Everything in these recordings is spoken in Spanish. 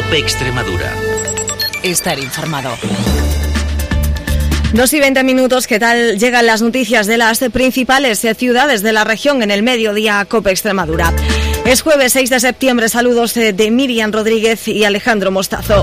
COPE Extremadura. Estar informado. 2:20, ¿qué tal? Llegan las noticias de las principales ciudades de la región en el mediodía COPE Extremadura. Es jueves 6 de septiembre, saludos de Miriam Rodríguez y Alejandro Mostazo.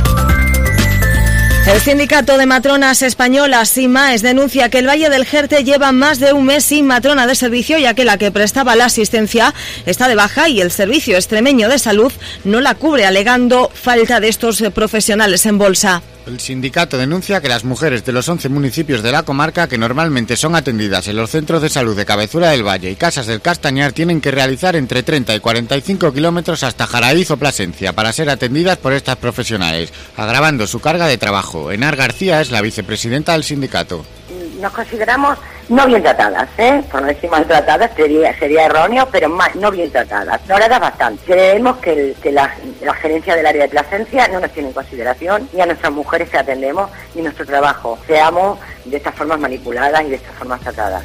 El Sindicato de Matronas Españolas, SIMAES, denuncia que el Valle del Jerte lleva más de un mes sin matrona de servicio, ya que la que prestaba la asistencia está de baja y el Servicio Extremeño de Salud no la cubre, alegando falta de estos profesionales en bolsa. El sindicato denuncia que las mujeres de los 11 municipios de la comarca, que normalmente son atendidas en los centros de salud de Cabezuela del Valle y Casas del Castañar, tienen que realizar entre 30 y 45 kilómetros hasta Jaraiz o Plasencia para ser atendidas por estas profesionales, agravando su carga de trabajo. Enar García es la vicepresidenta del sindicato. Nos consideramos no bien tratadas, por no decir maltratadas, sería erróneo, pero no bien tratadas. Valoradas bastante. Creemos que la gerencia del área de Plasencia no nos tiene en consideración, ni a nuestras mujeres que atendemos, ni nuestro trabajo. Seamos de estas formas manipuladas y de estas formas tratadas.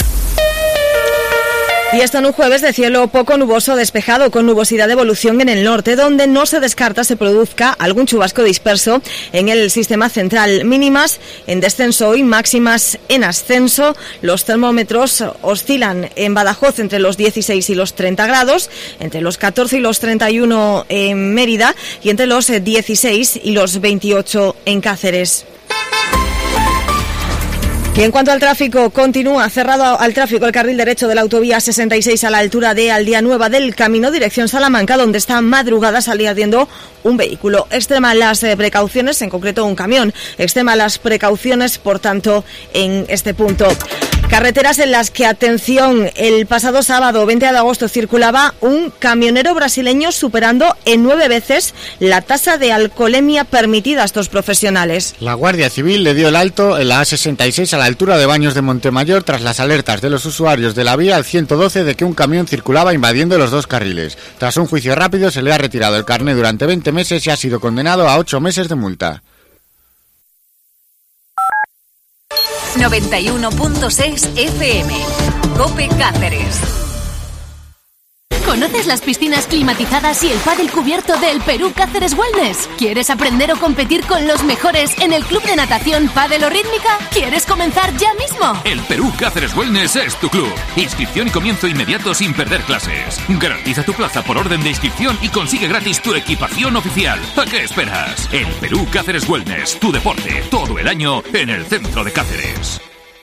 Y esto en un jueves de cielo poco nuboso despejado, con nubosidad de evolución en el norte, donde no se descarta se produzca algún chubasco disperso en el sistema central. Mínimas en descenso y máximas en ascenso. Los termómetros oscilan en Badajoz entre los 16 y los 30 grados, entre los 14 y los 31 en Mérida y entre los 16 y los 28 en Cáceres. Y en cuanto al tráfico, continúa cerrado al tráfico el carril derecho de la autovía 66 a la altura de Aldea Nueva del Camino, dirección Salamanca, donde esta madrugada salía ardiendo un vehículo. Extrema las precauciones, en concreto un camión. Extrema las precauciones, por tanto, en este punto. Carreteras en las que, atención, el pasado sábado 20 de agosto circulaba un camionero brasileño superando en 9 veces la tasa de alcoholemia permitida a estos profesionales. La Guardia Civil le dio el alto en la A66 a la altura de Baños de Montemayor tras las alertas de los usuarios de la vía al 112 de que un camión circulaba invadiendo los dos carriles. Tras un juicio rápido se le ha retirado el carné durante 20 meses y ha sido condenado a 8 meses de multa. 91.6 FM. COPE Cáceres. ¿Conoces las piscinas climatizadas y el pádel cubierto del Perú Cáceres Wellness? ¿Quieres aprender o competir con los mejores en el club de natación pádel o rítmica? ¿Quieres comenzar ya mismo? El Perú Cáceres Wellness es tu club. Inscripción y comienzo inmediato sin perder clases. Garantiza tu plaza por orden de inscripción y consigue gratis tu equipación oficial. ¿A qué esperas? El Perú Cáceres Wellness, tu deporte, todo el año en el centro de Cáceres.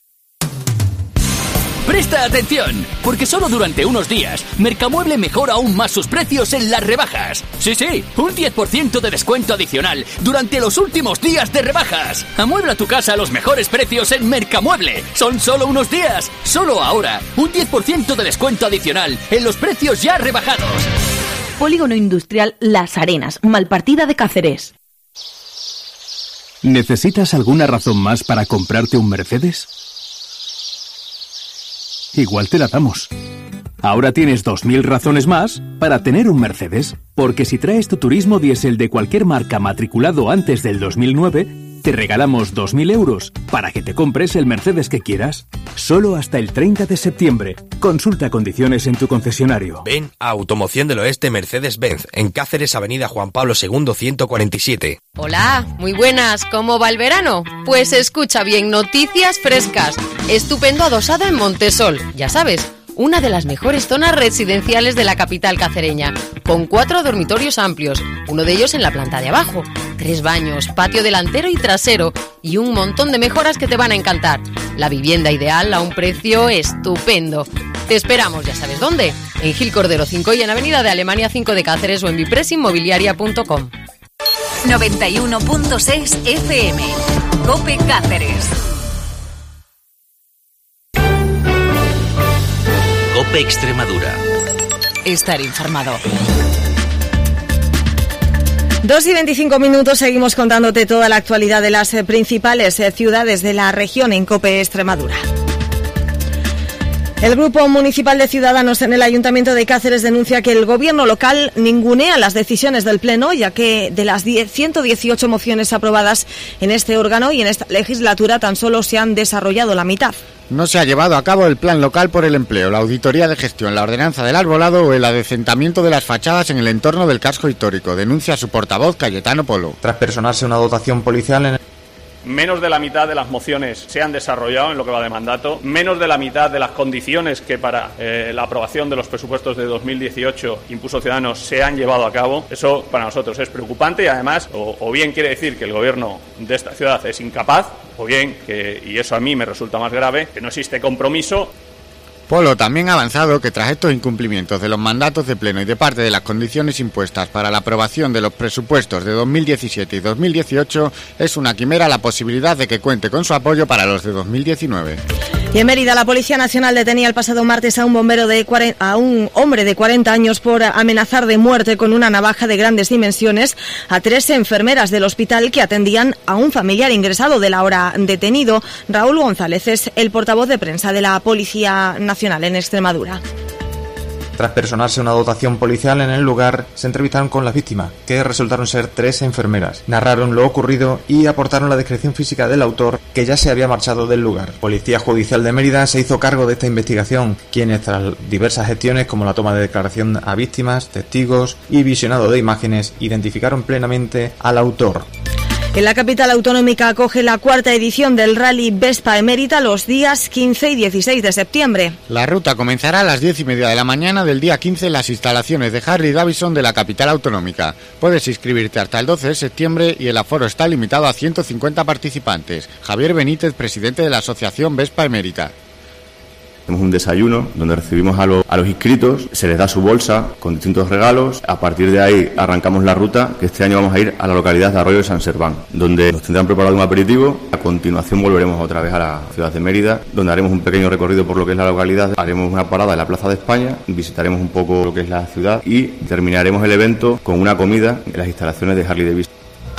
¡Presta atención! Porque solo durante unos días, Mercamueble mejora aún más sus precios en las rebajas. Sí, un 10% de descuento adicional durante los últimos días de rebajas. Amuebla tu casa a los mejores precios en Mercamueble. Son solo unos días. Solo ahora, un 10% de descuento adicional en los precios ya rebajados. Polígono Industrial Las Arenas, Malpartida de Cáceres. ¿Necesitas alguna razón más para comprarte un Mercedes? Igual te la damos. Ahora tienes 2.000 razones más para tener un Mercedes, porque si traes tu turismo diésel de cualquier marca matriculado antes del 2009, te regalamos 2.000 euros para que te compres el Mercedes que quieras. Solo hasta el 30 de septiembre. Consulta condiciones en tu concesionario. Ven a Automoción del Oeste Mercedes-Benz, en Cáceres, Avenida Juan Pablo II 147. Hola, muy buenas. ¿Cómo va el verano? Pues escucha bien, noticias frescas. Estupendo adosado en Montesol, ya sabes, una de las mejores zonas residenciales de la capital cacereña, con 4 dormitorios amplios, uno de ellos en la planta de abajo, 3 baños, patio delantero y trasero y un montón de mejoras que te van a encantar. La vivienda ideal a un precio estupendo. Te esperamos, ya sabes dónde, en Gil Cordero 5 y en Avenida de Alemania 5 de Cáceres o en vipresinmobiliaria.com. 91.6 FM. COPE Cáceres. COPE Extremadura. Estar informado. 2:25, seguimos contándote toda la actualidad de las principales ciudades de la región en COPE Extremadura. El Grupo Municipal de Ciudadanos en el Ayuntamiento de Cáceres denuncia que el gobierno local ningunea las decisiones del Pleno, ya que de las 118 mociones aprobadas en este órgano y en esta legislatura tan solo se han desarrollado la mitad. No se ha llevado a cabo el Plan Local por el Empleo, la auditoría de gestión, la ordenanza del arbolado o el adecentamiento de las fachadas en el entorno del casco histórico, denuncia su portavoz Cayetano Polo. Tras personarse una dotación policial en Menos de la mitad de las mociones se han desarrollado en lo que va de mandato, menos de la mitad de las condiciones que para la aprobación de los presupuestos de 2018 impuso Ciudadanos se han llevado a cabo. Eso para nosotros es preocupante y además o bien quiere decir que el gobierno de esta ciudad es incapaz, o bien, y eso a mí me resulta más grave, que no existe compromiso. Polo también ha avanzado que tras estos incumplimientos de los mandatos de pleno y de parte de las condiciones impuestas para la aprobación de los presupuestos de 2017 y 2018 es una quimera la posibilidad de que cuente con su apoyo para los de 2019. Y en Mérida, la Policía Nacional detenía el pasado martes a un hombre de 40 años por amenazar de muerte con una navaja de grandes dimensiones a 3 enfermeras del hospital que atendían a un familiar ingresado del ahora detenido. Raúl González es el portavoz de prensa de la Policía Nacional en Extremadura. Tras personarse una dotación policial en el lugar, se entrevistaron con las víctimas, que resultaron ser 3 enfermeras. Narraron lo ocurrido y aportaron la descripción física del autor, que ya se había marchado del lugar. Policía Judicial de Mérida se hizo cargo de esta investigación, quienes tras diversas gestiones como la toma de declaración a víctimas, testigos y visionado de imágenes, identificaron plenamente al autor. En la capital autonómica acoge la 4ª edición del Rally Vespa Emérita los días 15 y 16 de septiembre. La ruta comenzará a las 10:30 de la mañana del día 15 en las instalaciones de Harley Davidson de la capital autonómica. Puedes inscribirte hasta el 12 de septiembre y el aforo está limitado a 150 participantes. Javier Benítez, presidente de la Asociación Vespa Emérita. Hacemos un desayuno donde recibimos a los inscritos, se les da su bolsa con distintos regalos. A partir de ahí arrancamos la ruta, que este año vamos a ir a la localidad de Arroyo de San Serván, donde nos tendrán preparado un aperitivo. A continuación volveremos otra vez a la ciudad de Mérida, donde haremos un pequeño recorrido por lo que es la localidad. Haremos una parada en la Plaza de España, visitaremos un poco lo que es la ciudad y terminaremos el evento con una comida en las instalaciones de Harley Davidson.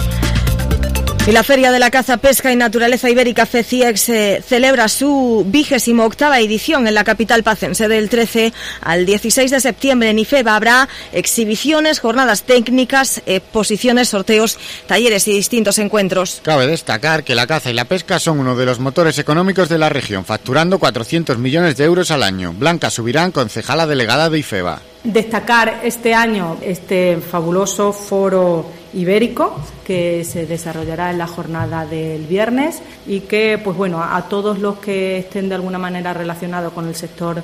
Y la Feria de la Caza, Pesca y Naturaleza Ibérica FECIEX celebra su 28ª edición en la capital pacense. Del 13 al 16 de septiembre en IFEBA habrá exhibiciones, jornadas técnicas, exposiciones, sorteos, talleres y distintos encuentros. Cabe destacar que la caza y la pesca son uno de los motores económicos de la región, facturando 400 millones de euros al año. Blanca Subirán, concejala delegada de IFEBA. Destacar este año este fabuloso foro ibérico que se desarrollará en la jornada del viernes y que, pues bueno, a todos los que estén de alguna manera relacionados con el sector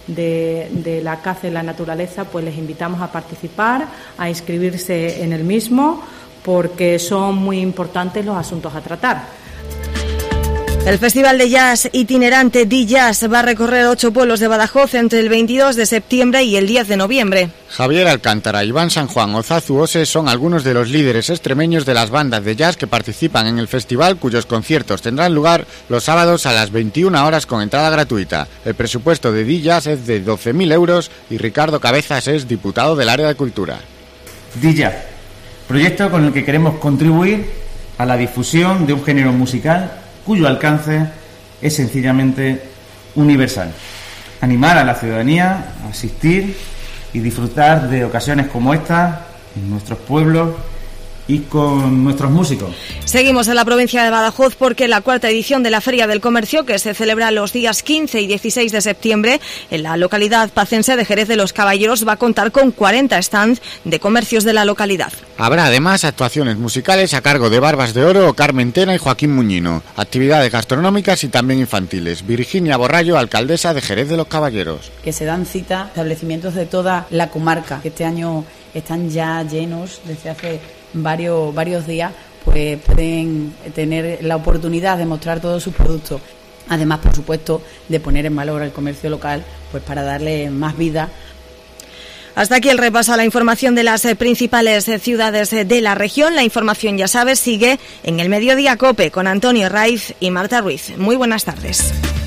de la caza y la naturaleza, pues les invitamos a participar, a inscribirse en el mismo, porque son muy importantes los asuntos a tratar. El Festival de Jazz itinerante D-Jazz va a recorrer 8 pueblos de Badajoz entre el 22 de septiembre y el 10 de noviembre. Javier Alcántara, Iván San Juan o Zazu Ose son algunos de los líderes extremeños de las bandas de jazz que participan en el festival, cuyos conciertos tendrán lugar los sábados a las 21 horas con entrada gratuita. El presupuesto de D-Jazz es de 12.000 euros y Ricardo Cabezas es diputado del área de cultura. D-Jazz, proyecto con el que queremos contribuir a la difusión de un género musical cuyo alcance es sencillamente universal. Animar a la ciudadanía a asistir y disfrutar de ocasiones como esta en nuestros pueblos y con nuestros músicos. Seguimos en la provincia de Badajoz porque la 4ª edición de la Feria del Comercio, que se celebra los días 15 y 16 de septiembre en la localidad pacense de Jerez de los Caballeros, va a contar con 40 stands de comercios de la localidad. Habrá además actuaciones musicales a cargo de Barbas de Oro, Carmen Tena y Joaquín Muñino, actividades gastronómicas y también infantiles. Virginia Borrallo, alcaldesa de Jerez de los Caballeros. Que se dan cita establecimientos de toda la comarca, que este año están ya llenos desde hace varios días, pues pueden tener la oportunidad de mostrar todos sus productos. Además, por supuesto, de poner en valor al comercio local, pues para darle más vida. Hasta aquí el repaso a la información de las principales ciudades de la región. La información, ya sabes, sigue en el Mediodía COPE con Antonio Raiz y Marta Ruiz. Muy buenas tardes.